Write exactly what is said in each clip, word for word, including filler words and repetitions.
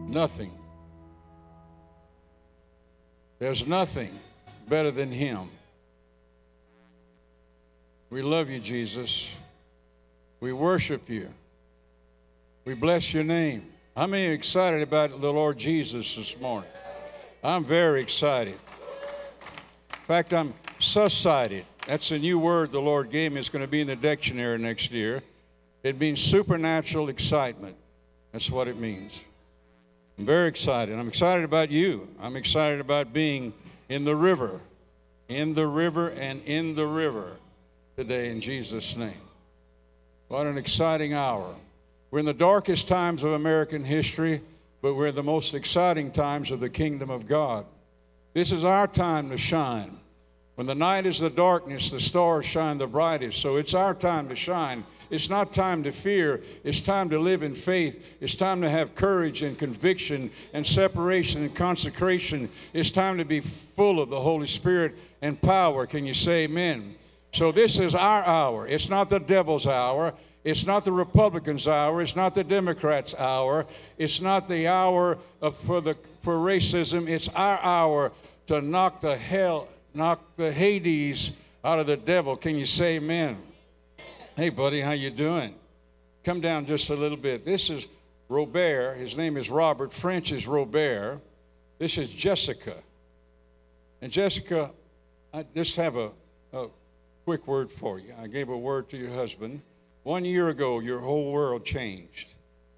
Nothing. There's nothing better than him. We love you, Jesus. We worship you. We bless your name. How many are excited about the Lord Jesus this morning? I'm very excited. In fact, I'm suscited. That's a new word the Lord gave me. It's going to be in the dictionary next year. It means supernatural excitement. That's what it means. I'm very excited. I'm excited about you. I'm excited about being in the river, in the river and in the river today in Jesus' name. What an exciting hour. We're in the darkest times of American history, but we're in the most exciting times of the kingdom of God. This is our time to shine. When the night is the darkness, the stars shine the brightest. So it's our time to shine. It's not time to fear. It's time to live in faith. It's time to have courage and conviction and separation and consecration. It's time to be full of the Holy Spirit and power. Can you say amen? So this is our hour. It's not the devil's hour. It's not the Republicans' hour. It's not the Democrats' hour. It's not the hour of, for the for racism. It's our hour to knock the hell, knock the Hades out of the devil. Can you say amen? Hey, buddy, how you doing? Come down just a little bit. This is Robert. His name is Robert. French is Robert. This is Jessica. And Jessica, I just have a, a quick word for you. I gave a word to your husband. One year ago, your whole world changed.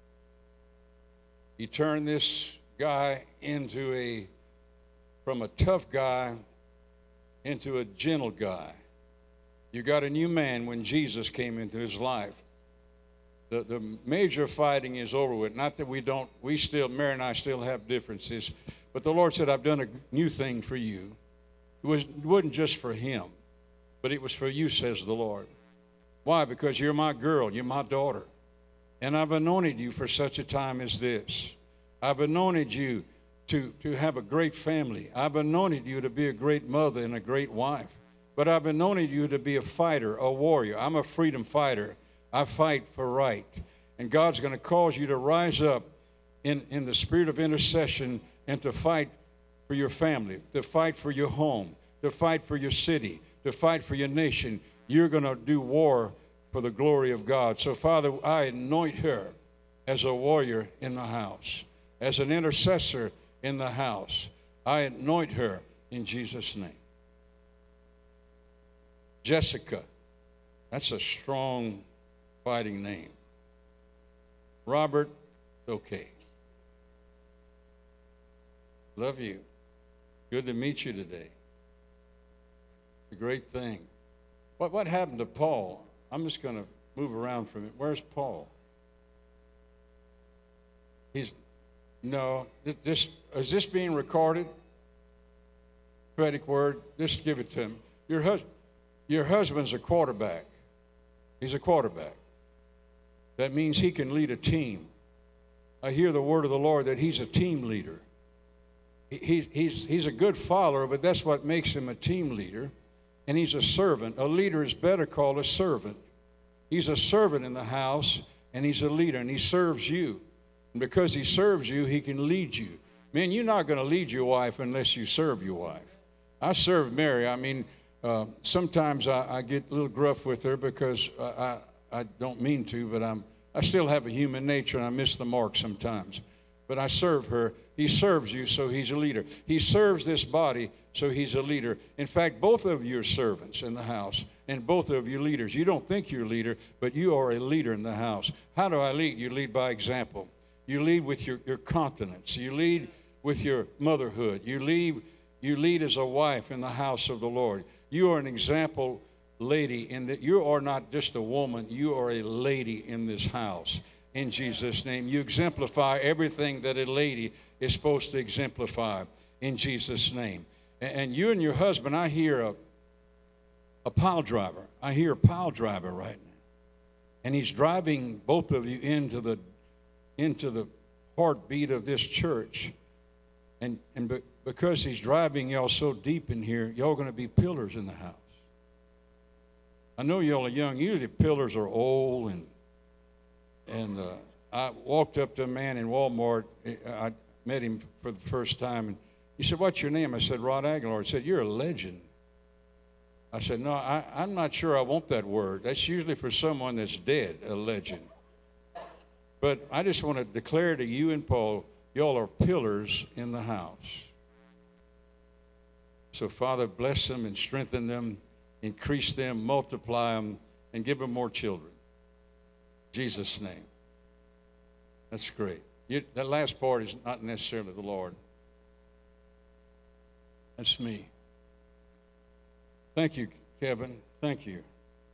He turned this guy into a, from a tough guy into a gentle guy. You got a new man when Jesus came into his life. The, the major fighting is over with. Not that we don't, we still, Mary and I still have differences, but the Lord said, I've done a new thing for you. It, was, it wasn't just for him, but it was for you, says the Lord. Why? Because you're my girl, you're my daughter. And I've anointed you for such a time as this. I've anointed you to, to have a great family. I've anointed you to be a great mother and a great wife. But I've anointed you to be a fighter, a warrior. I'm a freedom fighter. I fight for right. And God's going to cause you to rise up in, in the spirit of intercession and to fight for your family, to fight for your home, to fight for your city, to fight for your nation. You're going to do war for the glory of God. So, Father, I anoint her as a warrior in the house, as an intercessor in the house. I anoint her in Jesus' name. Jessica, that's a strong fighting name. Robert, okay. Love you. Good to meet you today. It's a great thing. What, what happened to Paul? I'm just going to move around from it. Where's Paul? He's, no, this, is this being recorded? Prophetic word, just give it to him. Your husband. Your husband's a quarterback. He's a quarterback. That means he can lead a team. I hear the word of the Lord that he's a team leader. He, he's, he's a good follower, but that's what makes him a team leader. And he's a servant. A leader is better called a servant. He's a servant in the house, and he's a leader, and he serves you. And because he serves you, he can lead you. Man, you're not going to lead your wife unless you serve your wife. I serve Mary. I mean, Uh, sometimes I, I get a little gruff with her because I, I, I don't mean to, but I'm, I still have a human nature and I miss the mark sometimes. But I serve her. He serves you, so he's a leader. He serves this body, so he's a leader. In fact, both of you are servants in the house, and both of you leaders. You don't think you're a leader, but you are a leader in the house. How do I lead? You lead by example. You lead with your, your continence. You lead with your motherhood. You lead, you lead as a wife in the house of the Lord. You are an example lady in that you are not just a woman, you are a lady in this house. In Jesus' name, you exemplify everything that a lady is supposed to exemplify in Jesus' name. And you and your husband, I hear a, a pile driver. I hear a pile driver right now. And he's driving both of you into the, into the heartbeat of this church. And, and be, because he's driving y'all so deep in here, y'all going to be pillars in the house. I know y'all are young. Usually pillars are old and and uh, I walked up to a man in Walmart. I met him for the first time, and he said, "What's your name?" I said, "Rod Aguilar." He said, "You're a legend." I said, "No, I, I'm not sure I want that word. That's usually for someone that's dead, a legend. But I just want to declare to you and Paul, y'all are pillars in the house. So, Father, bless them and strengthen them, increase them, multiply them, and give them more children. In Jesus' name." That's great. You, that last part is not necessarily the Lord. That's me. Thank you, Kevin. Thank you.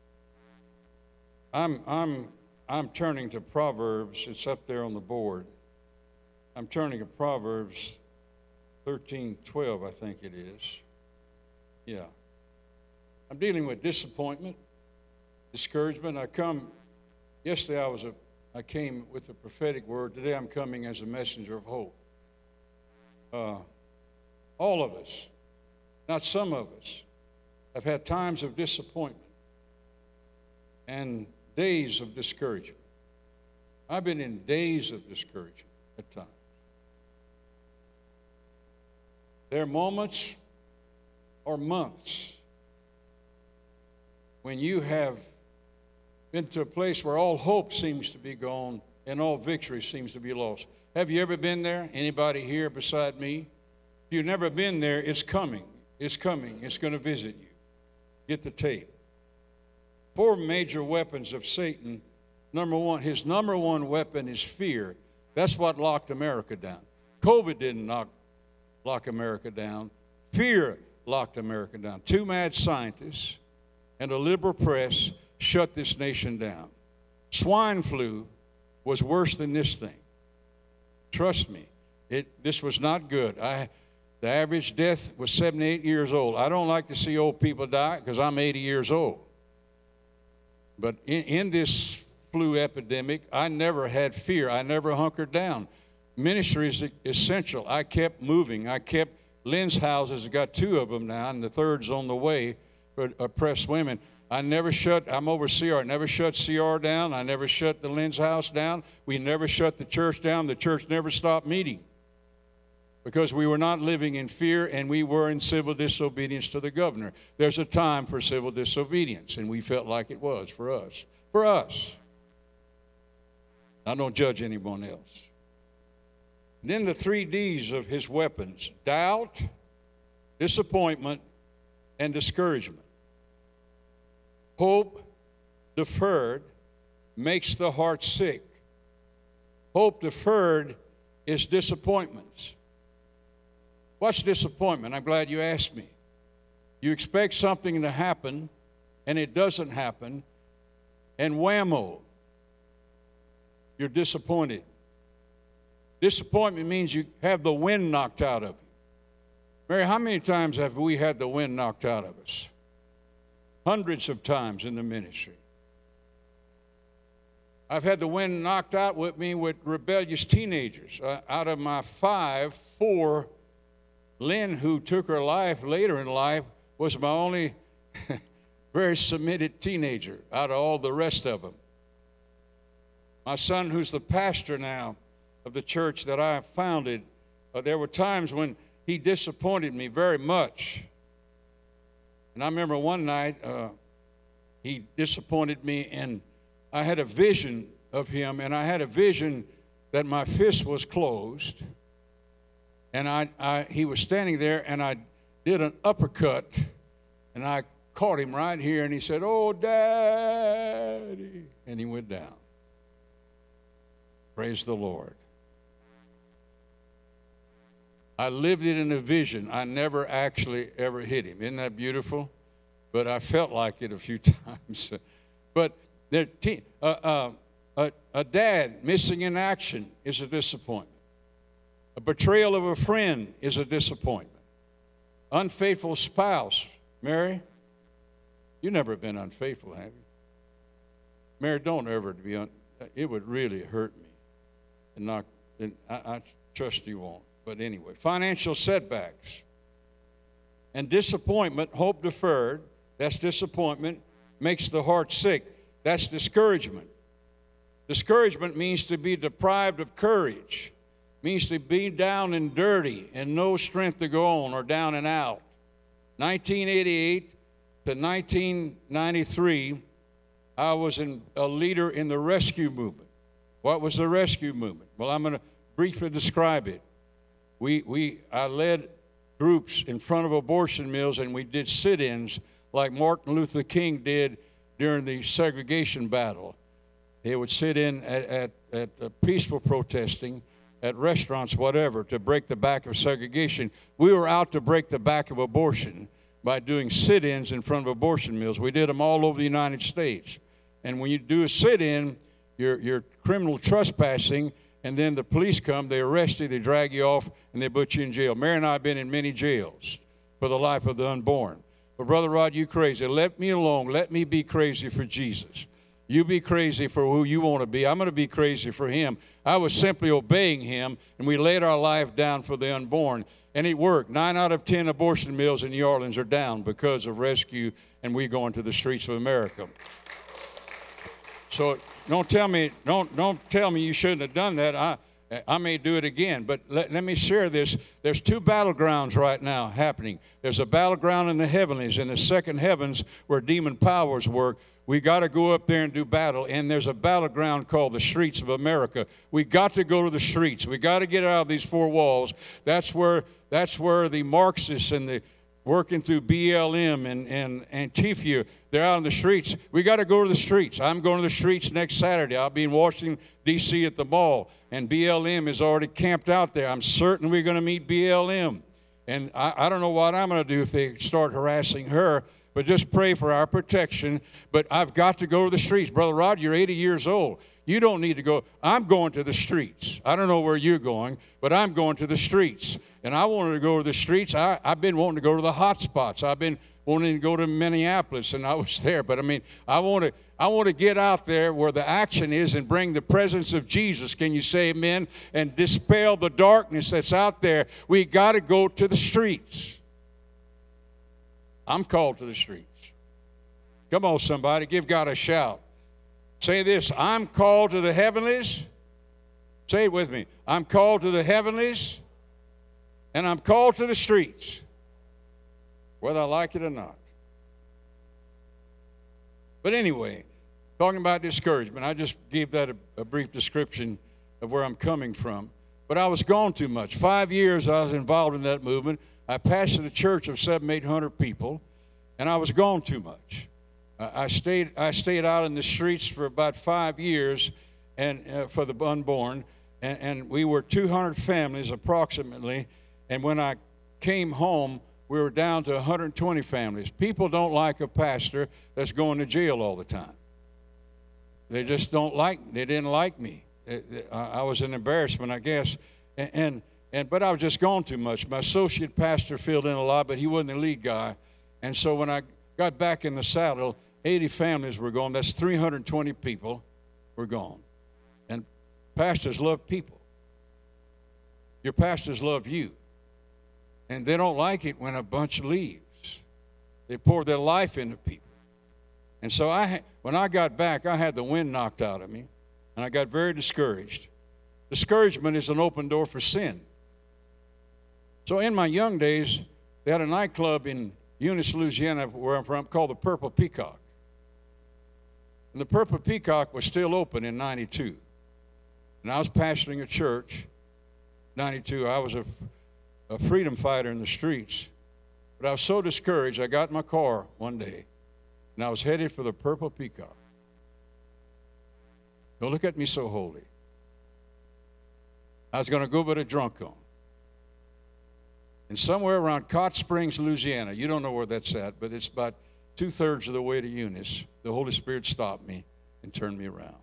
I'm I'm I'm turning to Proverbs. It's up there on the board. I'm turning to Proverbs thirteen twelve, I think it is. Yeah. I'm dealing with disappointment, discouragement. I come yesterday I was a I came with a prophetic word. Today I'm coming as a messenger of hope. Uh, all of us, not some of us, have had times of disappointment and days of discouragement. I've been in days of discouragement at times. There are moments or months when you have been to a place where all hope seems to be gone and all victory seems to be lost. Have you ever been there? Anybody here beside me? If you've never been there, it's coming. It's coming. It's going to visit you. Get the tape. Four major weapons of Satan. Number one, his number one weapon is fear. That's what locked America down. COVID didn't knock, lock America down. Fear locked America down. Two mad scientists and a liberal press shut this nation down. Swine flu was worse than this thing. Trust me, it, this was not good. I, the average death was seventy-eight years old. I don't like to see old people die because I'm eighty years old. But in, in this flu epidemic, I never had fear. I never hunkered down. Ministry is essential. I kept moving. I kept, Lynn's houses, got two of them now, and the third's on the way for oppressed women. I never shut, I'm over C R, I never shut C R down. I never shut the Lynn's house down. We never shut the church down. The church never stopped meeting because we were not living in fear and we were in civil disobedience to the governor. There's a time for civil disobedience, and we felt like it was for us. For us. I don't judge anyone else. And then the three D's of his weapons: doubt, disappointment, and discouragement. Hope deferred makes the heart sick. Hope deferred is disappointments. What's disappointment? I'm glad you asked me. You expect something to happen, and it doesn't happen, and whammo, you're disappointed. Disappointment means you have the wind knocked out of you. Mary, how many times have we had the wind knocked out of us? Hundreds of times in the ministry. I've had the wind knocked out with me with rebellious teenagers. Uh, out of my five, four, Lynn, who took her life later in life, was my only very submitted teenager out of all the rest of them. My son, who's the pastor now of the church that I founded, uh, there were times when he disappointed me very much. And I remember one night uh, he disappointed me, and I had a vision of him, and I had a vision that my fist was closed, and I, I he was standing there, and I did an uppercut, and I caught him right here, and he said, "Oh, Daddy," and he went down. Praise the Lord. I lived it in a vision. I never actually ever hit him. Isn't that beautiful? But I felt like it a few times. But te- uh, uh, a, a dad missing in action is a disappointment. A betrayal of a friend is a disappointment. Unfaithful spouse. Mary, you've never been unfaithful, have you? Mary, don't ever be un- it would really hurt me. And not, and I, I trust you won't. But anyway, financial setbacks and disappointment, hope deferred, that's disappointment, makes the heart sick. That's discouragement. Discouragement means to be deprived of courage, means to be down and dirty and no strength to go on, or down and out. nineteen eighty-eight to nineteen ninety-three, I was in, a leader in the rescue movement. What was the rescue movement? Well, I'm going to briefly describe it. We, we, I led groups in front of abortion mills, and we did sit-ins like Martin Luther King did during the segregation battle. They would sit in at, at, at uh, peaceful protesting, at restaurants, whatever, to break the back of segregation. We were out to break the back of abortion by doing sit-ins in front of abortion mills. We did them all over the United States. And when you do a sit-in, you're, you're criminal trespassing, and then the police come, they arrest you, they drag you off, and they put you in jail. Mary and I have been in many jails for the life of the unborn. But Brother Rod, you crazy. Let me alone. Let me be crazy for Jesus. You be crazy for who you want to be. I'm going to be crazy for him. I was simply obeying him, and we laid our life down for the unborn. And it worked. Nine out of ten abortion mills in New Orleans are down because of rescue, and we going to the streets of America. So don't tell me, don't, don't tell me you shouldn't have done that. I, I may do it again. But let, let me share this. There's two battlegrounds right now happening. There's a battleground in the heavenlies, in the second heavens where demon powers work. We got to go up there and do battle, and there's a battleground called the streets of America. We got to go to the streets. We got to get out of these four walls. That's where that's where the Marxists and the working through B L M and and Antifa, they're out in the streets. We got to go to the streets. I'm going to the streets next Saturday. I'll be in Washington, D C at the mall, and B L M is already camped out there. I'm certain we're going to meet B L M, and I, I don't know what I'm going to do if they start harassing her. But just pray for our protection. But I've got to go to the streets. Brother Rod, you're eighty years old. You don't need to go. I'm going to the streets. I don't know where you're going, but I'm going to the streets. And I wanted to go to the streets. I, I've been wanting to go to the hot spots. I've been wanting to go to Minneapolis, and I was there. But, I mean, I want to I want to get out there where the action is and bring the presence of Jesus. Can you say amen? And dispel the darkness that's out there. We got to go to the streets. I'm called to the streets. Come on, somebody. Give God a shout. Say this. I'm called to the heavenlies. Say it with me. I'm called to the heavenlies, and I'm called to the streets, whether I like it or not. But anyway, talking about discouragement, I just gave that a, a brief description of where I'm coming from. But I was gone too much. Five years I was involved in that movement. I pastored a church of seven, eight hundred people, and I was gone too much. I, I stayed. I stayed out in the streets for about five years, and uh, for the unborn, and, and we were two hundred families approximately. And when I came home, we were down to one hundred twenty families. People don't like a pastor that's going to jail all the time. They just don't like. They didn't like me. I was an embarrassment, I guess, and. and And, but I was just gone too much. My associate pastor filled in a lot, but he wasn't the lead guy. And so when I got back in the saddle, eighty families were gone. That's three hundred twenty people were gone. And pastors love people. Your pastors love you. And they don't like it when a bunch leaves. They pour their life into people. And so I, when I got back, I had the wind knocked out of me, and I got very discouraged. Discouragement is an open door for sin. So in my young days, they had a nightclub in Eunice, Louisiana, where I'm from, called the Purple Peacock. And the Purple Peacock was still open in ninety-two. And I was pastoring a church. ninety-two, I was a, a freedom fighter in the streets. But I was so discouraged, I got in my car one day, and I was headed for the Purple Peacock. Don't look at me so holy. I was going to go but a drunk on. And somewhere around Cot Springs, Louisiana, you don't know where that's at, but it's about two-thirds of the way to Eunice, the Holy Spirit stopped me and turned me around.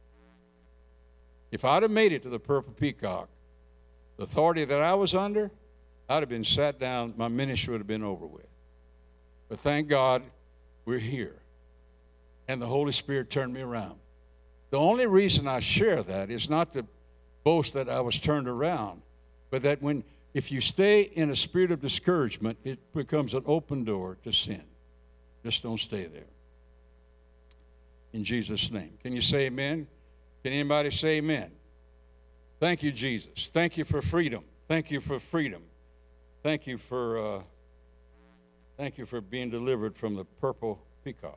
If I'd have made it to the Purple Peacock, the authority that I was under, I'd have been sat down, my ministry would have been over with. But thank God we're here. And the Holy Spirit turned me around. The only reason I share that is not to boast that I was turned around, but that when if you stay in a spirit of discouragement, it becomes an open door to sin. Just don't stay there. In Jesus' name. Can you say amen? Can anybody say amen? Thank you, Jesus. Thank you for freedom. Thank you for freedom. Thank you for uh, thank you for being delivered from the purple peacock.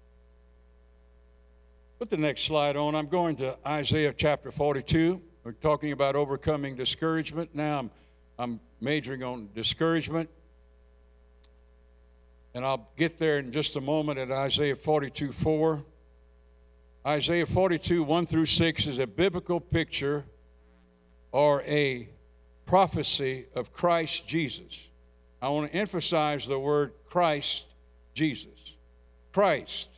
Put the next slide on. I'm going to Isaiah chapter forty-two. We're talking about overcoming discouragement. Now I'm I'm majoring on discouragement. And I'll get there in just a moment at Isaiah forty-two four. Isaiah forty-two, one through six is a biblical picture or a prophecy of Christ Jesus. I want to emphasize the word Christ Jesus. Christ,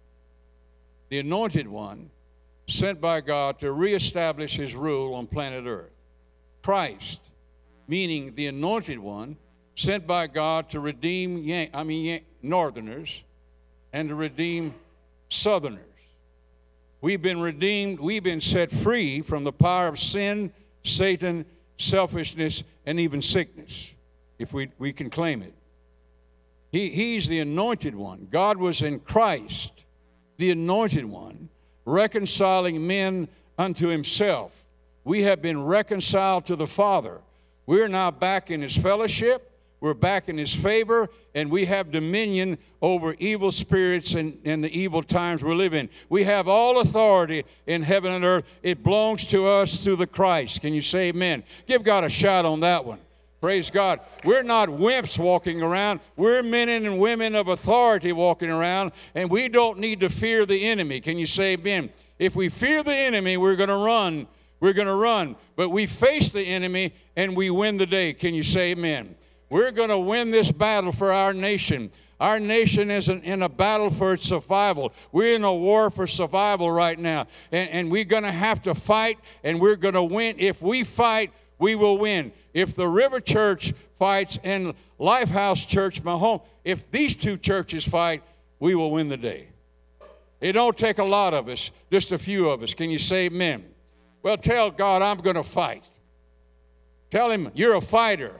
the anointed one, sent by God to reestablish his rule on planet Earth. Christ, meaning the anointed one, sent by God to redeem, Yan- I mean, Yan- Northerners and to redeem Southerners. We've been redeemed, we've been set free from the power of sin, Satan, selfishness, and even sickness, if we, we can claim it. He, he's the anointed one. God was in Christ, the anointed one, reconciling men unto himself. We have been reconciled to the Father. We're now back in his fellowship. We're back in his favor, and we have dominion over evil spirits and, and the evil times we're living. We have all authority in heaven and earth. It belongs to us through the Christ. Can you say amen? Give God a shout on that one. Praise God. We're not wimps walking around. We're men and women of authority walking around, and we don't need to fear the enemy. Can you say amen? If we fear the enemy, we're going to run. We're going to run. But we face the enemy, and we win the day. Can you say amen? We're going to win this battle for our nation. Our nation is in, in a battle for its survival. We're in a war for survival right now. And, and we're going to have to fight, and we're going to win. If we fight, we will win. If the River Church fights and Lifehouse Church, my home, if these two churches fight, we will win the day. It don't take a lot of us, just a few of us. Can you say amen? Well, tell God, I'm going to fight. Tell him, you're a fighter.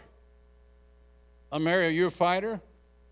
Uh, Mary, are you a fighter?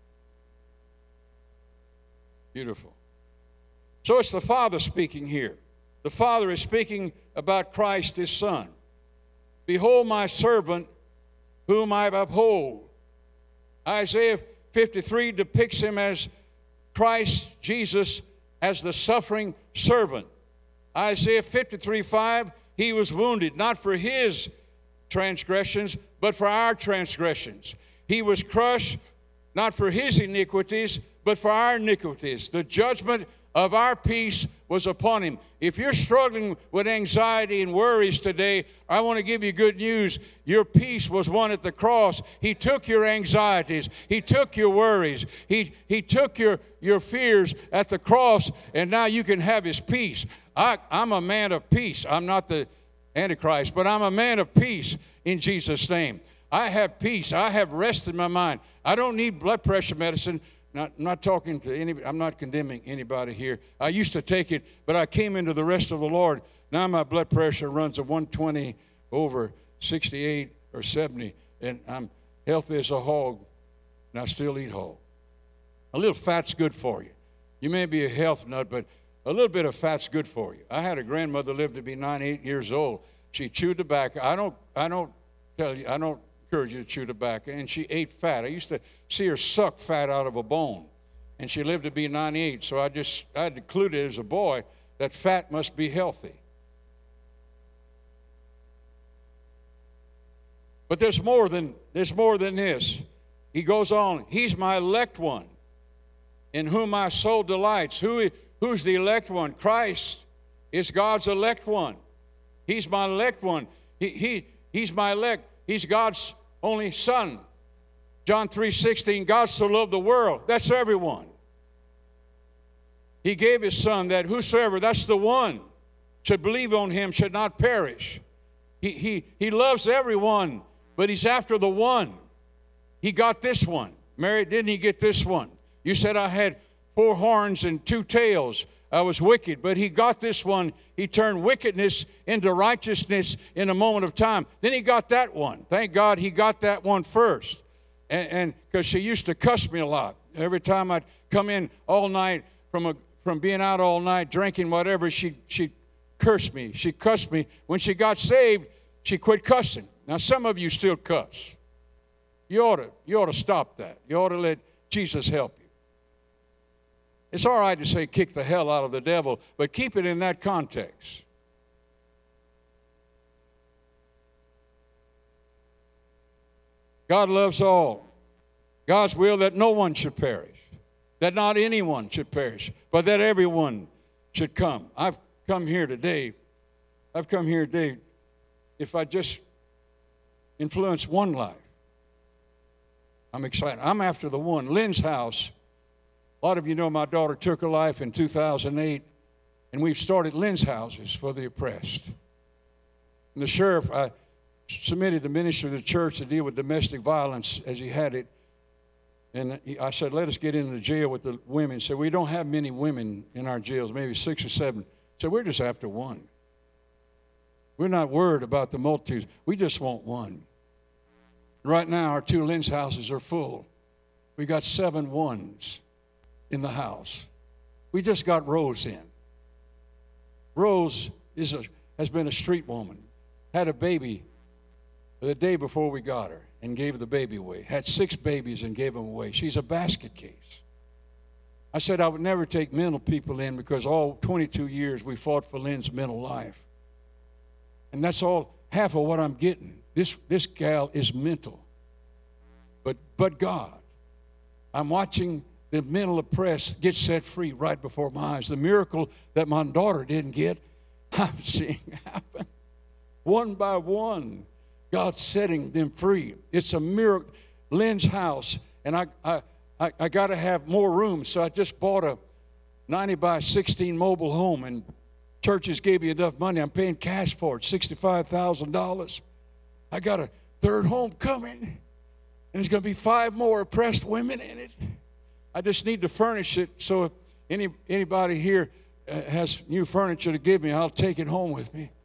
Beautiful. So it's the Father speaking here. The Father is speaking about Christ, his Son. Behold my servant, whom I uphold. Isaiah fifty-three depicts him as Christ Jesus as the suffering servant. Isaiah fifty-three five, he was wounded, not for his transgressions, but for our transgressions. He was crushed, not for his iniquities, but for our iniquities. The judgment of our peace was upon him. If you're struggling with anxiety and worries today, I want to give you good news. Your peace was won at the cross. He took your anxieties. He took your worries. He, he took your, your fears at the cross, and now you can have his peace. I, I'm a man of peace. I'm not the Antichrist, but I'm a man of peace in Jesus' name. I have peace. I have rest in my mind. I don't need blood pressure medicine. Not, not talking to any, I'm not condemning anybody here. I used to take it, but I came into the rest of the Lord. Now my blood pressure runs at one twenty over sixty-eight or seventy, and I'm healthy as a hog, and I still eat hog. A little fat's good for you. You may be a health nut, but a little bit of fat's good for you. I had a grandmother live to be ninety-eight years old. She chewed tobacco. I don't, I don't tell you, I don't encourage you to chew tobacco, and she ate fat. I used to see her suck fat out of a bone, and she lived to be ninety-eight, so I just, I concluded as a boy that fat must be healthy. But there's more than, there's more than this. He goes on, he's my elect one, in whom my soul delights. Who, who's the elect one? Christ is God's elect one. He's my elect one. He, he, he's my elect. He's God's only Son. John three sixteen, God so loved the world. That's everyone. He gave his Son that whosoever, that's the one, should believe on him should not perish. He, he, he loves everyone, but he's after the one. He got this one. Mary, didn't he get this one? You said I had four horns and two tails. I was wicked, but he got this one. He turned wickedness into righteousness in a moment of time. Then he got that one. Thank God he got that one first. And because she used to cuss me a lot. Every time I'd come in all night from a, from being out all night, drinking whatever, she'd, she'd cursed me. She cussed me. When she got saved, she quit cussing. Now, some of you still cuss. You ought to, you ought to stop that. You ought to let Jesus help you. It's all right to say kick the hell out of the devil, but keep it in that context. God loves all. God's will that no one should perish, that not anyone should perish, but that everyone should come. I've come here today. I've come here today. If I just influence one life, I'm excited. I'm after the one. Lynn's house. A lot of you know my daughter took her life in two thousand eight, and we've started Lynn's houses for the oppressed. And the sheriff, I submitted the ministry of the church to deal with domestic violence as he had it. And he, I said, let us get into the jail with the women. He said, we don't have many women in our jails, maybe six or seven. So we're just after one. We're not worried about the multitudes. We just want one. Right now, our two Lynn's houses are full. We got seven ones in the house. We just got Rose in. Rose is a, has been a street woman. Had a baby the day before we got her and gave the baby away. Had six babies and gave them away. She's a basket case. I said I would never take mental people in because all twenty-two years we fought for Lynn's mental life. And that's all, half of what I'm getting. This, this gal is mental. But, but God, I'm watching the mental oppressed get set free right before my eyes. The miracle that my daughter didn't get, I'm seeing happen. One by one, God's setting them free. It's a miracle. Lynn's house, and I, I, I, I got to have more room, so I just bought a ninety by sixteen mobile home, and churches gave me enough money. I'm paying cash for it, sixty-five thousand dollars. I got a third home coming, and there's going to be five more oppressed women in it. I just need to furnish it, so if any anybody here uh, has new furniture to give me, I'll take it home with me.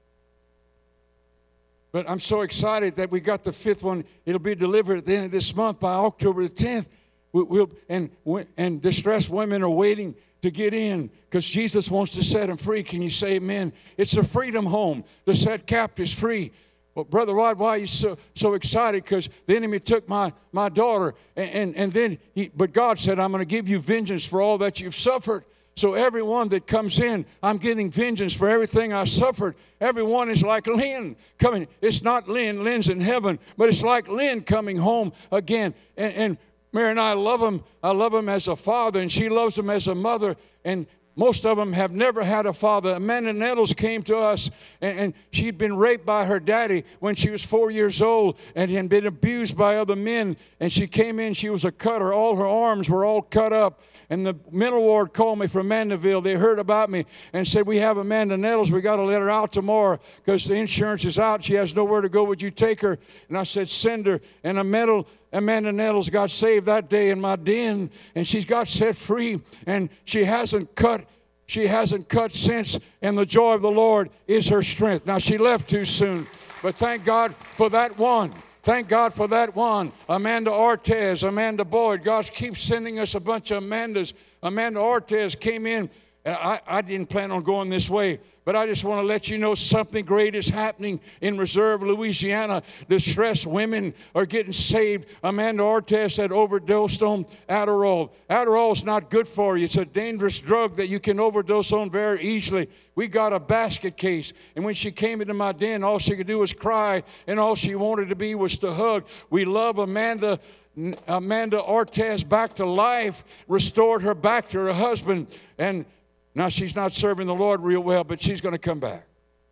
But I'm so excited that we got the fifth one. It'll be delivered at the end of this month by October the tenth. We, we'll, and, and distressed women are waiting to get in because Jesus wants to set them free. Can you say amen? It's a freedom home to set captives free. Well, Brother Rod, why are you so, so excited? Because the enemy took my, my daughter, and, and, and then, he, but God said, I'm going to give you vengeance for all that you've suffered. So everyone that comes in, I'm getting vengeance for everything I suffered. Everyone is like Lynn coming. It's not Lynn. Lynn's in heaven. But it's like Lynn coming home again. And, and Mary and I love him. I love him as a father, and she loves him as a mother. And most of them have never had a father. Amanda Nettles came to us, and, and she'd been raped by her daddy when she was four years old and had been abused by other men. And she came in. She was a cutter. All her arms were all cut up. And the mental ward called me from Mandeville. They heard about me and said, we have Amanda Nettles. We got to let her out tomorrow because the insurance is out. She has nowhere to go. Would you take her? And I said, send her. And a metal, Amanda Nettles got saved that day in my den. And she's got set free. And she hasn't cut. She hasn't cut since. And the joy of the Lord is her strength. Now, she left too soon. But thank God for that one. Thank God for that one. Amanda Ortez, Amanda Boyd. God keeps sending us a bunch of Amandas. Amanda Ortez came in. And I, I didn't plan on going this way, but I just want to let you know something great is happening in Reserve, Louisiana. Distressed women are getting saved. Amanda Ortez had overdosed on Adderall. Adderall is not good for you. It's a dangerous drug that you can overdose on very easily. We got a basket case, and when she came into my den, all she could do was cry, and all she wanted to be was to hug. We love Amanda Amanda Ortez back to life, restored her back to her husband, and now she's not serving the Lord real well, but she's going to come back.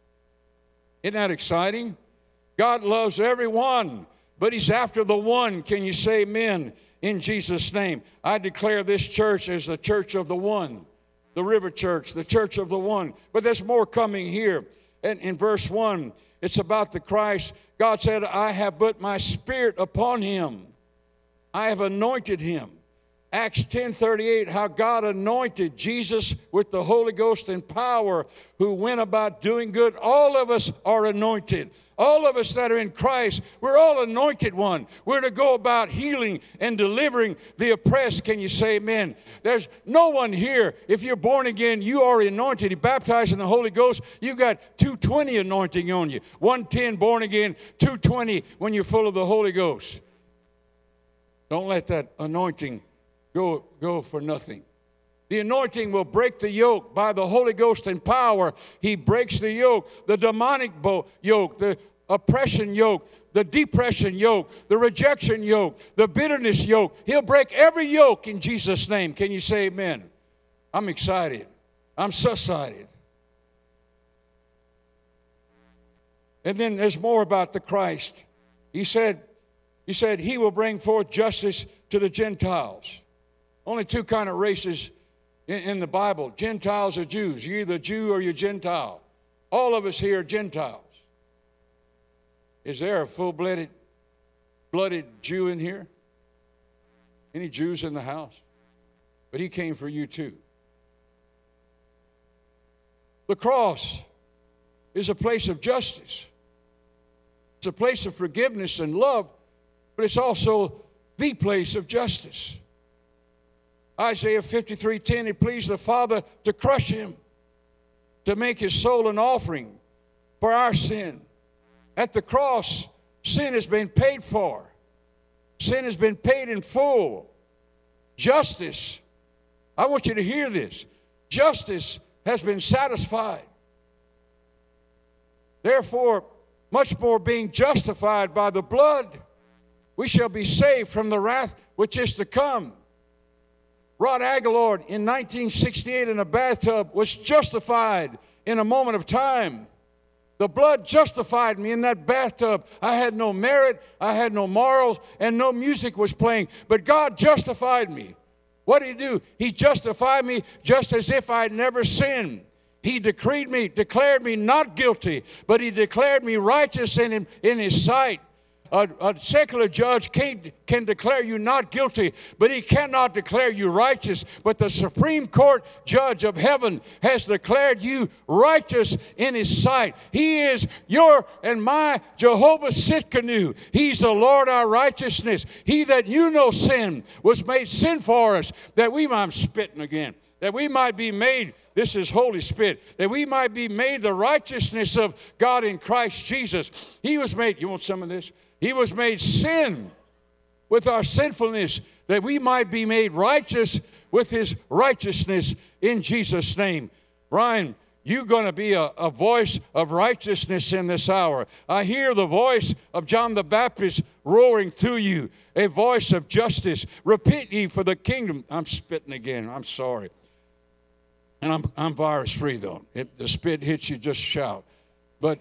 Isn't that exciting? God loves everyone, but he's after the one. Can you say amen in Jesus' name? I declare this church as the church of the one, the River Church, the church of the one. But there's more coming here. And in verse one, it's about the Christ. God said, I have put my spirit upon him. I have anointed him. Acts ten thirty-eight, how God anointed Jesus with the Holy Ghost and power, who went about doing good. All of us are anointed. All of us that are in Christ, we're all anointed one. We're to go about healing and delivering the oppressed. Can you say amen? There's no one here. If you're born again, you are anointed. You're baptized in the Holy Ghost. You got two twenty anointing on you. one ten born again, two twenty when you're full of the Holy Ghost. Don't let that anointing go, go for nothing. The anointing will break the yoke by the Holy Ghost and power. He breaks the yoke, the demonic yoke, the oppression yoke, the depression yoke, the rejection yoke, the bitterness yoke. He'll break every yoke in Jesus' name. Can you say amen? I'm excited. I'm so excited. And then there's more about the Christ. He said, he said, he will bring forth justice to the Gentiles. Only two kind of races in, in the Bible, Gentiles or Jews. You're either Jew or you're Gentile. All of us here are Gentiles. Is there a full-blooded blooded Jew in here? Any Jews in the house? But he came for you too. The cross is a place of justice. It's a place of forgiveness and love, but it's also the place of justice. Isaiah fifty-three ten, it pleased the Father to crush him, to make his soul an offering for our sin. At the cross, sin has been paid for. Sin has been paid in full. Justice, I want you to hear this. Justice has been satisfied. Therefore, much more being justified by the blood, we shall be saved from the wrath which is to come. Rod Aguilar in nineteen sixty-eight in a bathtub was justified in a moment of time. The blood justified me in that bathtub. I had no merit, I had no morals, and no music was playing. But God justified me. What did he do? He justified me just as if I had never sinned. He decreed me, declared me not guilty, but he declared me righteous in, in his sight. A, a secular judge can, can declare you not guilty, but he cannot declare you righteous. But the Supreme Court judge of heaven has declared you righteous in his sight. He is your and my Jehovah Sitkanu. He's the Lord our righteousness. He that knew no sin was made sin for us, that we might, I'm spitting again, that we might be made, this is Holy Spirit, that we might be made the righteousness of God in Christ Jesus. He was made, you want some of this? He was made sin with our sinfulness, that we might be made righteous with his righteousness in Jesus' name. Ryan, you're going to be a, a voice of righteousness in this hour. I hear the voice of John the Baptist roaring through you, a voice of justice. Repent ye for the kingdom. I'm spitting again. I'm sorry. And I'm, I'm virus-free, though. If the spit hits you, just shout. But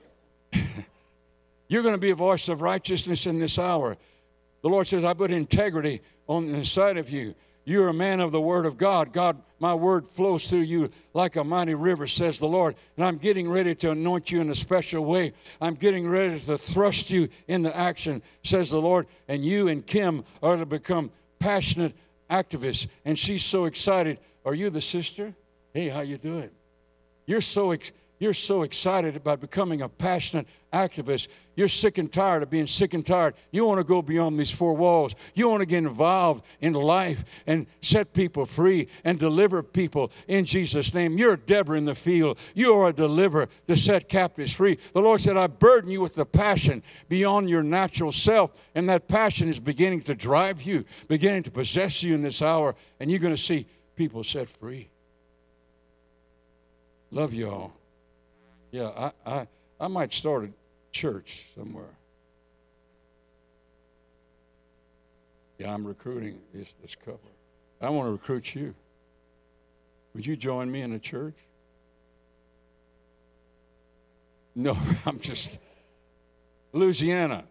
you're going to be a voice of righteousness in this hour. The Lord says, I put integrity on the inside of you. You're a man of the Word of God. God, my Word flows through you like a mighty river, says the Lord. And I'm getting ready to anoint you in a special way. I'm getting ready to thrust you into action, says the Lord. And you and Kim are to become passionate activists. And she's so excited. Are you the sister? Hey, how you doing? You're so excited. You're so excited about becoming a passionate activist. You're sick and tired of being sick and tired. You want to go beyond these four walls. You want to get involved in life and set people free and deliver people in Jesus' name. You're a Deborah in the field. You are a deliverer to set captives free. The Lord said, I burden you with the passion beyond your natural self. And that passion is beginning to drive you, beginning to possess you in this hour. And you're going to see people set free. Love you all. Yeah, I, I, I might start a church somewhere. Yeah, I'm recruiting this, this couple. I want to recruit you. Would you join me in a church? No, I'm just, Louisiana.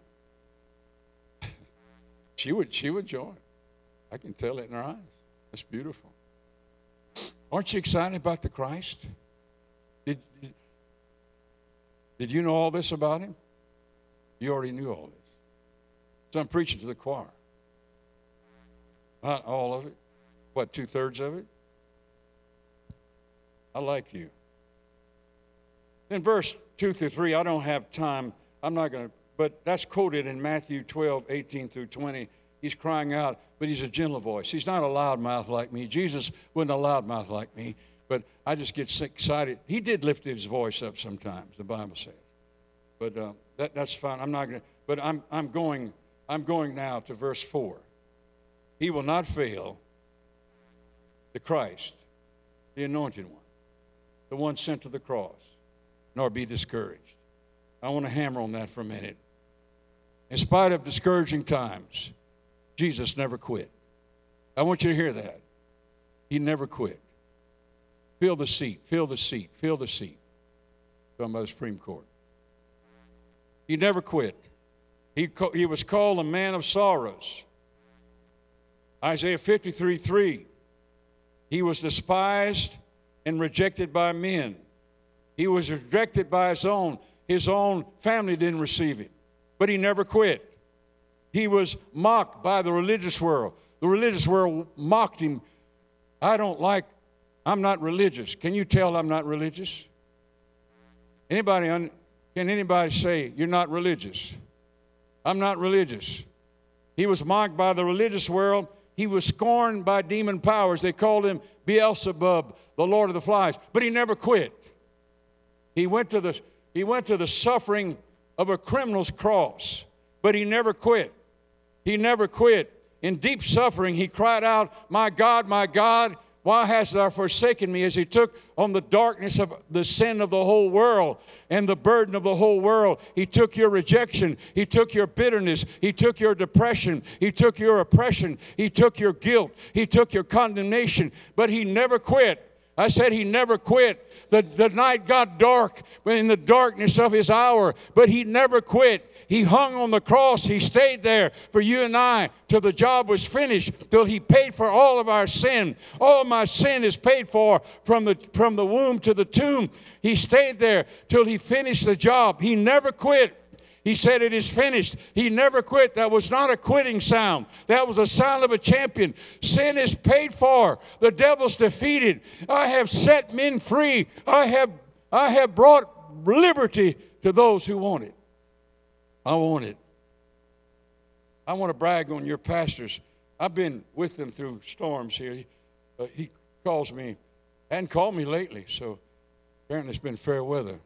She would, she would join. I can tell it in her eyes. That's beautiful. Aren't you excited about the Christ? Did, did Did you know all this about him? You already knew all this. So I'm preaching to the choir. Not all of it. what, two-thirds of it? I like you. In verse two through three, I don't have time. I'm not going to, but that's quoted in Matthew twelve, eighteen through twenty. He's crying out, but he's a gentle voice. He's not a loudmouth like me. Jesus wasn't a loudmouth like me, but I just get sick, excited. He did lift his voice up sometimes, the Bible says. But uh, that, that's fine. I'm not going to, but I'm, I'm going, I'm going now to verse four. He will not fail, the Christ, the anointed one, the one sent to the cross, nor be discouraged. I want to hammer on that for a minute. In spite of discouraging times, Jesus never quit. I want you to hear that. He never quit. Fill the seat, fill the seat, fill the seat. Talking about the Supreme Court. He never quit. He, he was called a man of sorrows. Isaiah fifty-three, three. He was despised and rejected by men. He was rejected by his own. His own family didn't receive him. But he never quit. He was mocked by the religious world. The religious world mocked him. I don't like, I'm not religious. Can you tell I'm not religious? Anybody, un, can anybody say you're not religious? I'm not religious. He was mocked by the religious world. He was scorned by demon powers. They called him Beelzebub, the Lord of the Flies. But he never quit. He went to the, he went to the suffering of a criminal's cross. But he never quit. He never quit. In deep suffering, he cried out, "My God, my God, why hast thou forsaken me?" As he took on the darkness of the sin of the whole world and the burden of the whole world. He took your rejection. He took your bitterness. He took your depression. He took your oppression. He took your guilt. He took your condemnation. But he never quit. I said he never quit. The, the night got dark in the darkness of his hour, but he never quit. He hung on the cross. He stayed there for you and I till the job was finished, till he paid for all of our sin. All my sin is paid for from the, from the womb to the tomb. He stayed there till he finished the job. He never quit. He said, "It is finished." He never quit. That was not a quitting sound. That was a sound of a champion. Sin is paid for. The devil's defeated. I have set men free. I have, I have brought liberty to those who want it. I want it. I want to brag on your pastors. I've been with them through storms here. Uh, he calls me, hadn't called me lately, so apparently it's been fair weather.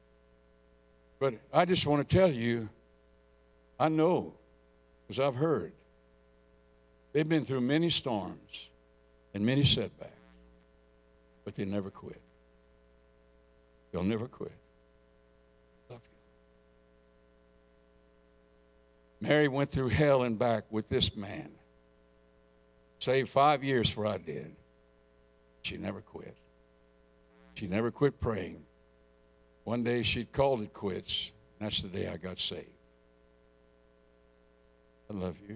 But I just want to tell you, I know, because I've heard, they've been through many storms and many setbacks, but they never quit. They'll never quit. Love you. Mary went through hell and back with this man. Saved five years for I did. She never quit. She never quit praying. One day she'd called it quits, and that's the day I got saved. I love you.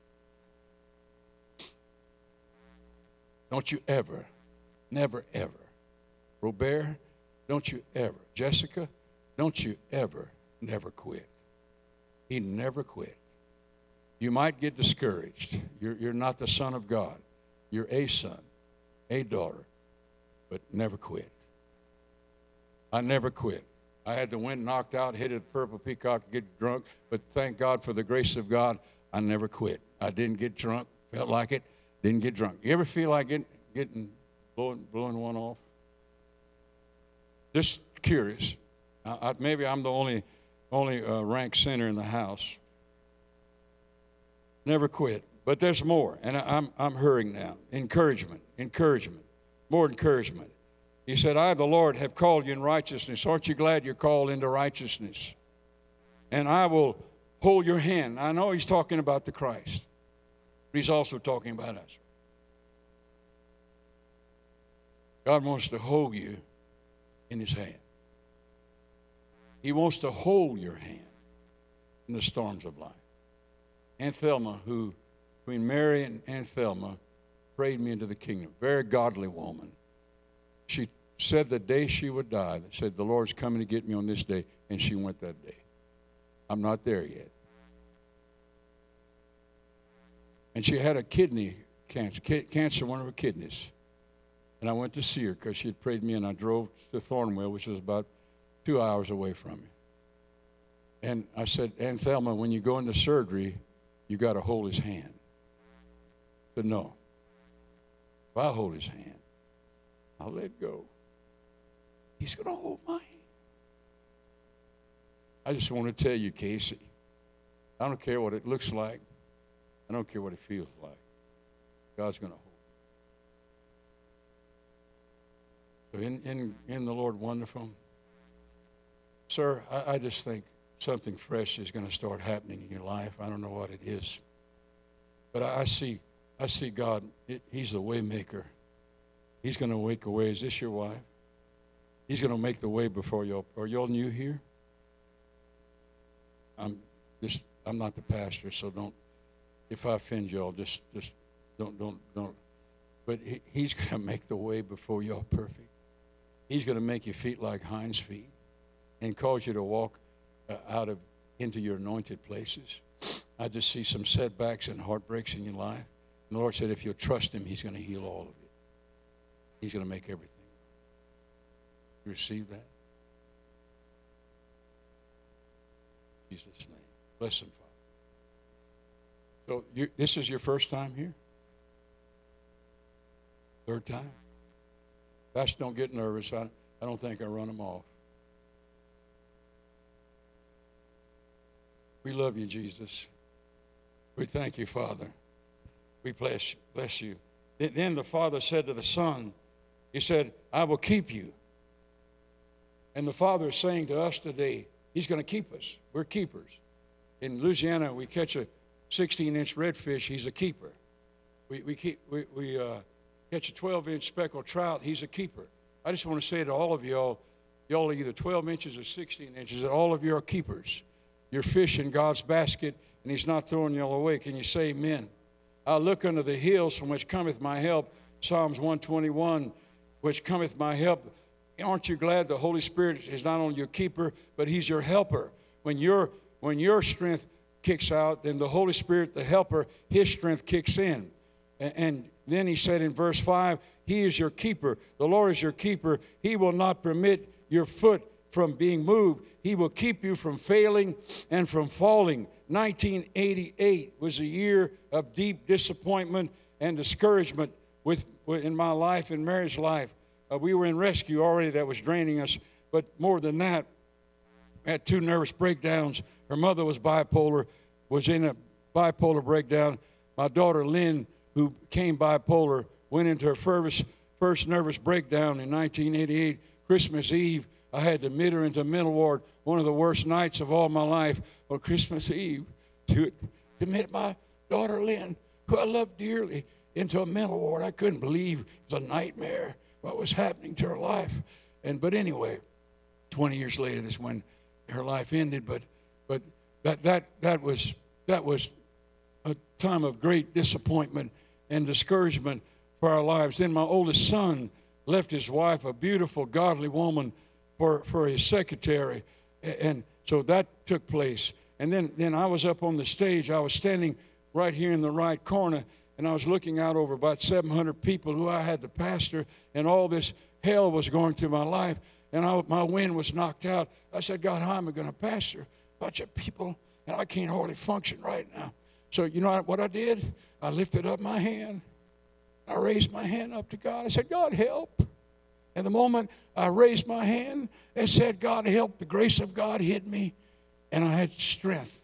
Don't you ever, never ever, Robert, don't you ever, Jessica, don't you ever, never quit. He never quit. You might get discouraged. You're, you're not the son of God. You're a son, a daughter, but never quit. I never quit. I had the wind knocked out, hit a purple peacock, get drunk, but thank God for the grace of God, I never quit. I didn't get drunk, felt like it, didn't get drunk. You ever feel like getting, getting blowing, blowing one off? Just curious. I, I, maybe I'm the only, only uh, ranked sinner in the house. Never quit. But there's more, and I, I'm, I'm hurrying now. Encouragement, encouragement, more encouragement. He said, "I, the Lord, have called you in righteousness." Aren't you glad you're called into righteousness? "And I will hold your hand." I know he's talking about the Christ, but he's also talking about us. God wants to hold you in his hand. He wants to hold your hand in the storms of life. Aunt Thelma, who, between Mary and Aunt Thelma, prayed me into the kingdom. Very godly woman. She said the day she would die, that said, "The Lord's coming to get me on this day," and she went that day. I'm not there yet. And she had a kidney cancer, ca- cancer in one of her kidneys. And I went to see her because she had prayed me, and I drove to Thornwell, which was about two hours away from me. And I said, Aunt Thelma, when you go into surgery, you got to hold his hand. I said, no. If I hold his hand, I'll let go. He's going to hold my hand. I just want to tell you, Casey, I don't care what it looks like. I don't care what it feels like. God's going to hold. So in, in, in the Lord wonderful? Sir, I, I just think something fresh is going to start happening in your life. I don't know what it is. But I, I see I see God. It, he's the way maker. He's going to make a way. Is this your wife? He's going to make the way before y'all. Are y'all new here? I'm just I'm not the pastor, so don't. If I offend y'all, just just don't don't don't. But he, he's going to make the way before y'all perfect. He's going to make your feet like hinds feet, and cause you to walk uh, out of into your anointed places. I just see some setbacks and heartbreaks in your life. And the Lord said, if you'll trust Him, He's going to heal all of it. He's going to make everything. You receive that? In Jesus' name. Bless Him, Father. So you, this is your first time here? Third time? Pastor, don't get nervous. I, I don't think I run them off. We love you, Jesus. We thank you, Father. We bless you. Bless you. Then the Father said to the Son, He said, I will keep you. And the Father is saying to us today, He's going to keep us. We're keepers. In Louisiana, we catch a sixteen-inch redfish. He's a keeper. We, we, keep, we, we uh, catch a twelve-inch speckled trout. He's a keeper. I just want to say to all of y'all, y'all are either twelve inches or sixteen inches, and all of you are keepers. You're fish in God's basket, and He's not throwing y'all away. Can you say amen? I look unto the hills from which cometh my help. Psalms one twenty-one, which cometh my help. Aren't you glad the Holy Spirit is not only your keeper, but He's your helper? When your when your strength kicks out, then the Holy Spirit, the helper, His strength kicks in. And, and then He said in verse five, He is your keeper. The Lord is your keeper. He will not permit your foot from being moved. He will keep you from failing and from falling. nineteen eighty-eight was a year of deep disappointment and discouragement with, with in my life and marriage life. Uh, we were in rescue already that was draining us, but more than that, I had two nervous breakdowns. Her mother was bipolar, was in a bipolar breakdown. My daughter Lynn, who became bipolar, went into her first, first nervous breakdown in nineteen eighty-eight, Christmas Eve. I had to admit her into mental ward, one of the worst nights of all my life, on Christmas Eve, to admit my daughter Lynn, who I love dearly, into a mental ward. I couldn't believe it was a nightmare what was happening to her life. And but anyway, twenty years later, this is when her life ended. But but that that that was that was a time of great disappointment and discouragement for our lives. Then my oldest son left his wife, a beautiful, godly woman, for, for his secretary. And so that took place. And then, then I was up on the stage. I was standing right here in the right corner, and I was looking out over about seven hundred people who I had to pastor, and all this hell was going through my life, and I, my wind was knocked out. I said, God, how am I going to pastor a bunch of people, and I can't hardly function right now. So you know what I did? I lifted up my hand. I raised my hand up to God. I said, God, help. And the moment I raised my hand and said, God, help, the grace of God hit me, and I had strength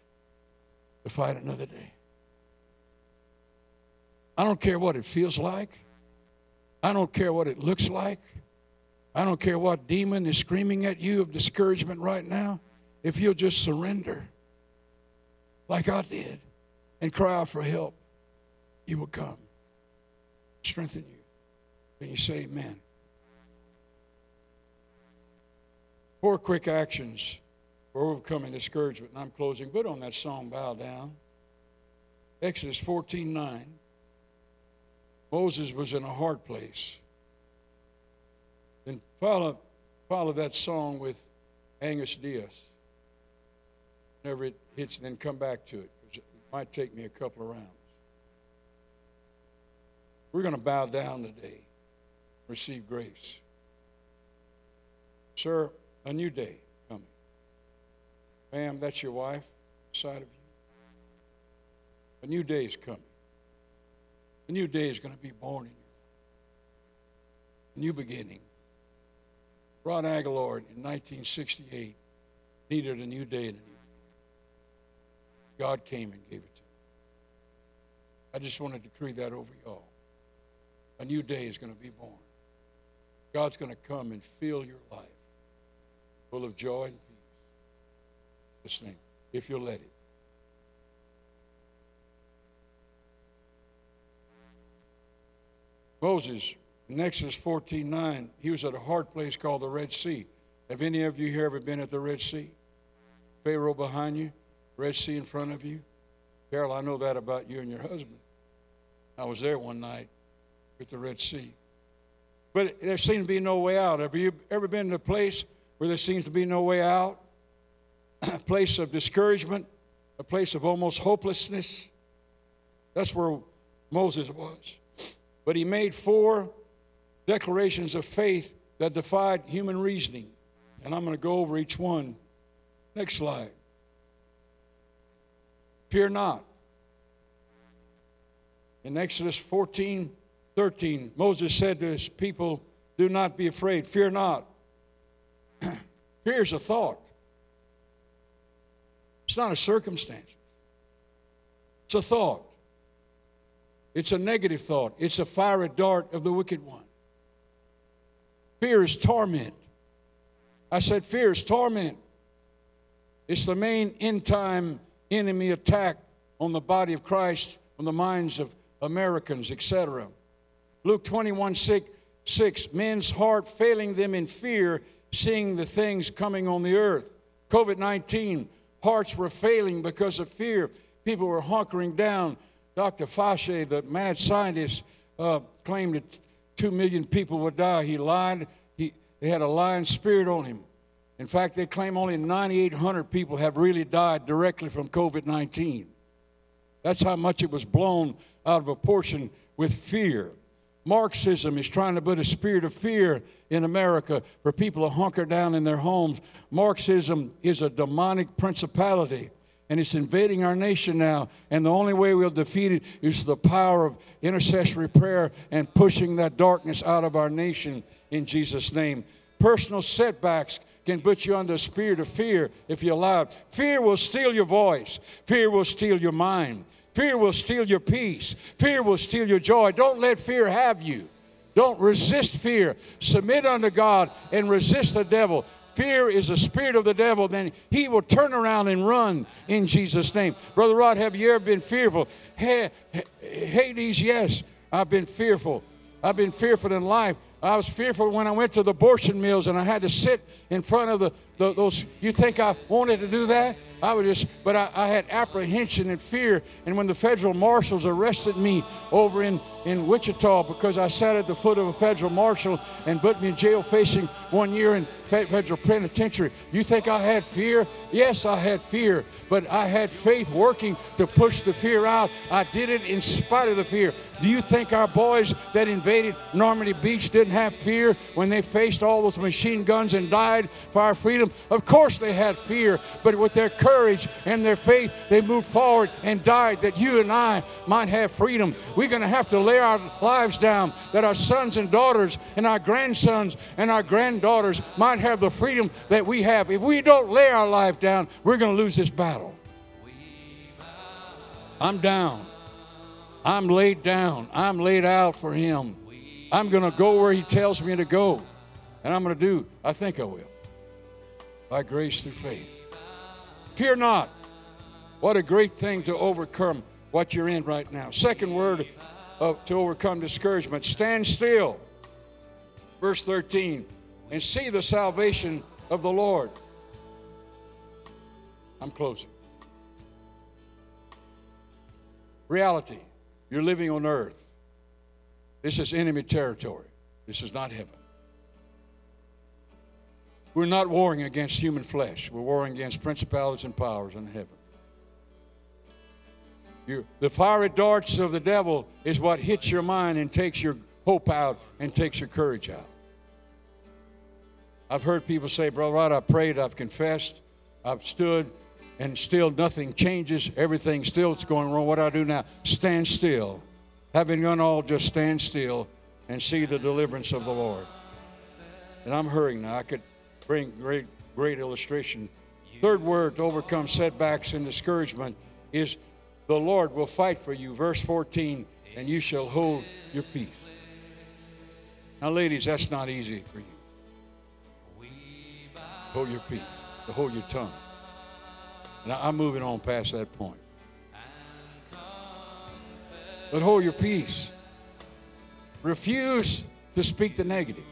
to fight another day. I don't care what it feels like. I don't care what it looks like. I don't care what demon is screaming at you of discouragement right now. If you'll just surrender like I did and cry out for help, He will come, strengthen you. Can you say amen? Four quick actions for overcoming discouragement. And I'm closing. Put on that song, Bow Down. Exodus fourteen nine. Moses was in a hard place. Then follow, follow that song with Angus Diaz. Whenever it hits, then come back to it. It might take me a couple of rounds. We're going to bow down today, receive grace. Sir, a new day coming. Ma'am, that's your wife beside of you. A new day is coming. A new day is going to be born in you. A new beginning. Rod Aguilar in nineteen sixty-eight needed a new day and a new beginning. God came and gave it to him. I just want to decree that over y'all. A new day is going to be born. God's going to come and fill your life full of joy and peace. This name, if you'll let it. Moses, in Exodus fourteen nine, he was at a hard place called the Red Sea. Have any of you here ever been at the Red Sea? Pharaoh behind you, Red Sea in front of you. Carol, I know that about you and your husband. I was there one night at the Red Sea. But there seemed to be no way out. Have you ever been to a place where there seems to be no way out? A place of discouragement, a place of almost hopelessness. That's where Moses was. But he made four declarations of faith that defied human reasoning. And I'm going to go over each one. Next slide. Fear not. In Exodus fourteen thirteen, Moses said to his people, do not be afraid. Fear not. Fear is a thought. It's not a circumstance. It's a thought. It's a negative thought. It's a fiery dart of the wicked one. Fear is torment. I said fear is torment. It's the main end-time enemy attack on the body of Christ, on the minds of Americans, et cetera. Luke twenty-one six, men's heart failing them in fear, seeing the things coming on the earth. COVID nineteen, hearts were failing because of fear. People were hunkering down. Doctor Fauci, the mad scientist, uh, claimed that two million people would die. He lied. He, they had a lying spirit on him. In fact, they claim only ninety-eight hundred people have really died directly from COVID nineteen. That's how much it was blown out of proportion with fear. Marxism is trying to put a spirit of fear in America for people to hunker down in their homes. Marxism is a demonic principality, and it's invading our nation now. And the only way we'll defeat it is the power of intercessory prayer and pushing that darkness out of our nation in Jesus' name. Personal setbacks can put you under a spirit of fear if you allow it. Fear will steal your voice. Fear will steal your mind. Fear will steal your peace. Fear will steal your joy. Don't let fear have you. Don't resist fear. Submit unto God and resist the devil. Fear is a spirit of the devil. Then he will turn around and run in Jesus' name. Brother Rod, have you ever been fearful? Hades, yes, I've been fearful. I've been fearful in life. I was fearful when I went to the abortion mills and I had to sit in front of the, the those. You think I wanted to do that? I would just, but I, I had apprehension and fear. And when the federal marshals arrested me over in, in Wichita because I sat at the foot of a federal marshal and put me in jail facing one year in federal penitentiary, you think I had fear? Yes, I had fear. But I had faith working to push the fear out. I did it in spite of the fear. Do you think our boys that invaded Normandy Beach didn't have fear when they faced all those machine guns and died for our freedom? Of course they had fear, but with their courage and their faith, they moved forward and died that you and I might have freedom. We're going to have to lay our lives down that our sons and daughters and our grandsons and our granddaughters might have the freedom that we have. If we don't lay our life down, we're going to lose this battle. I'm down. I'm laid down. I'm laid out for him. I'm going to go where he tells me to go. And I'm going to do, I think I will, by grace through faith. Fear not. What a great thing to overcome what you're in right now. Second word of, to overcome discouragement. Stand still. Verse thirteen. And see the salvation of the Lord. I'm closing. Reality. You're living on earth. This is enemy territory. This is not heaven. We're not warring against human flesh. We're warring against principalities and powers in heaven. You, the fiery darts of the devil is what hits your mind and takes your hope out and takes your courage out. I've heard people say, Brother Rod, I prayed, I've confessed, I've stood, and still nothing changes. Everything still is going wrong. What do I do now? Stand still. Having done all, just stand still and see the deliverance of the Lord. And I'm hurrying now. I could bring great, great illustration. Third word to overcome setbacks and discouragement is the Lord will fight for you. Verse fourteen, and you shall hold your peace. Now, ladies, that's not easy for you. Hold your peace, to hold your tongue. Now, I'm moving on past that point. But hold your peace. Refuse to speak the negative.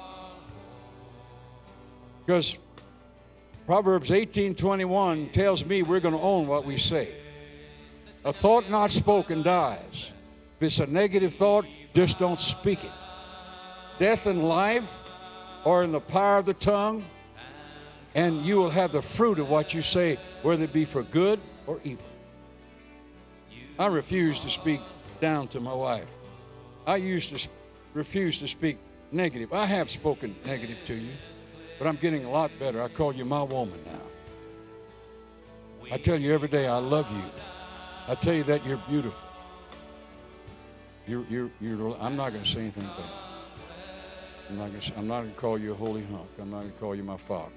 Because Proverbs eighteen twenty-one tells me we're going to own what we say. A thought not spoken dies. If it's a negative thought, just don't speak it. Death and life are in the power of the tongue, and you will have the fruit of what you say, whether it be for good or evil. I refuse to speak down to my wife. I used to refuse to speak negative. I have spoken negative to you, but I'm getting a lot better. I call you my woman now. I tell you every day I love you. I tell you that you're beautiful. You're, you're, you're, I'm not going to say anything bad. I'm not going to, I'm not going to call you a holy hunk. I'm not going to call you my fox.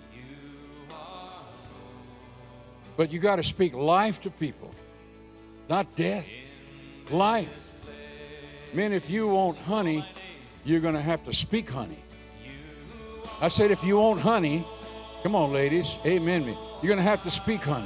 But you got to speak life to people, not death. Life. Men, if you want honey, you're going to have to speak honey. I said, if you want honey, come on, ladies, amen me. You're going to have to speak honey.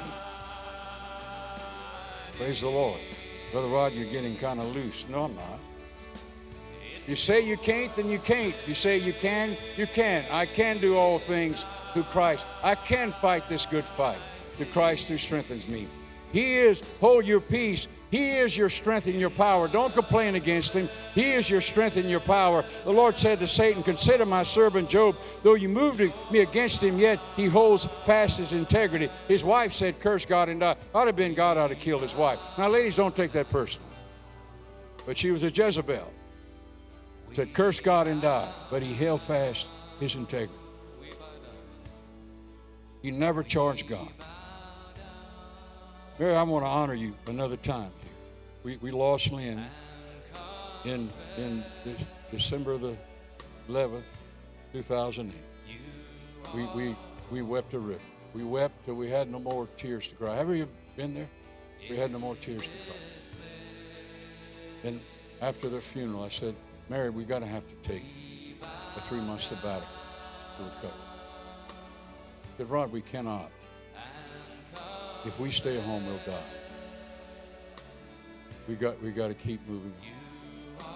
Praise the Lord. Brother Rod, you're getting kind of loose. No, I'm not. You say you can't, then you can't. You say you can, you can. I can do all things through Christ. I can fight this good fight through Christ who strengthens me. He is, hold your peace. He is your strength and your power. Don't complain against him. He is your strength and your power. The Lord said to Satan, consider my servant Job. Though you moved me against him, yet he holds fast his integrity. His wife said, curse God and die. I'd have been God, I'd have killed his wife. Now, ladies, don't take that personal. But she was a Jezebel. Said, curse God and die. But he held fast his integrity. He never charged God. Mary, I want to honor you another time. We, we lost Lynn in, in December the eleventh, two thousand eight. We, we, we wept a river. We wept till we had no more tears to cry. Have you been there? We had no more tears to cry. Then after the funeral, I said, Mary, we got to have to take a three-month sabbatical to recover. I said, Rod, we cannot. If we stay home, we'll die. We got, we got to keep moving on.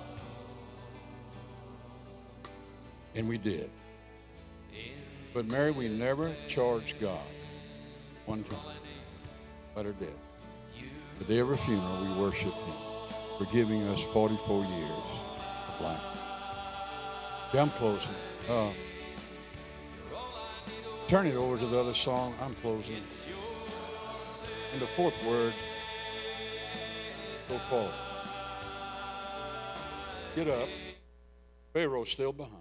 And we did. But Mary, we never charged God one time about her death. The day of her funeral, we worshiped him for giving us forty-four years of life. Yeah, I'm closing. Uh, turn it over to the other song. I'm closing. And the fourth word, go forward. Get up. Pharaoh's still behind.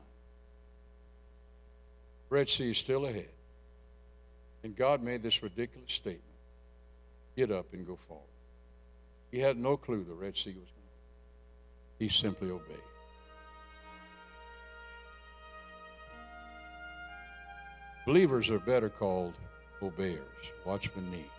Red Sea is still ahead. And God made this ridiculous statement. Get up and go forward. He had no clue the Red Sea was going to. He simply obeyed. Believers are better called obeyers. Watchmen need.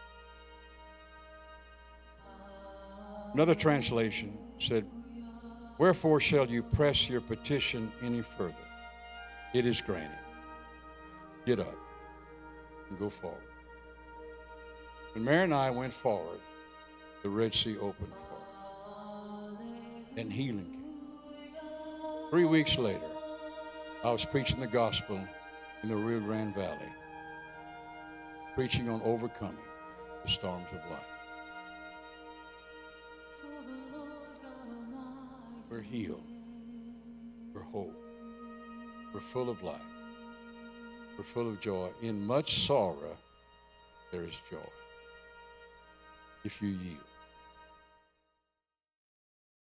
Another translation said, wherefore shall you press your petition any further? It is granted. Get up and go forward. When Mary and I went forward, the Red Sea opened for us. And healing came. Three weeks later, I was preaching the gospel in the Rio Grande Valley, preaching on overcoming the storms of life. We're healed. We're whole. We're full of life. We're full of joy. In much sorrow, there is joy. if you yield.